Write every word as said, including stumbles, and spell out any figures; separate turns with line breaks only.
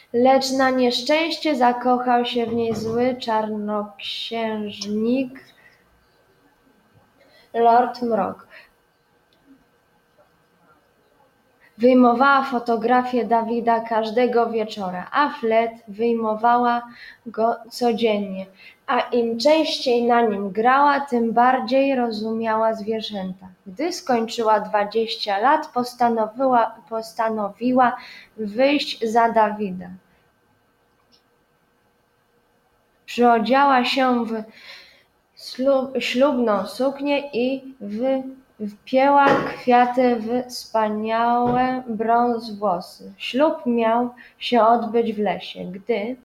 Lecz na nieszczęście zakochał się w niej zły czarnoksiężnik, Lord Mrok. Wyjmowała fotografię Dawida każdego wieczora, a Flet wyjmowała go codziennie, a im częściej na nim grała, tym bardziej rozumiała zwierzęta. Gdy skończyła dwadzieścia lat, postanowiła, postanowiła wyjść za Dawida. Przyodziała się w ślubną suknię i wpięła kwiaty w wspaniałe brąz włosy. Ślub miał się odbyć w lesie. Gdy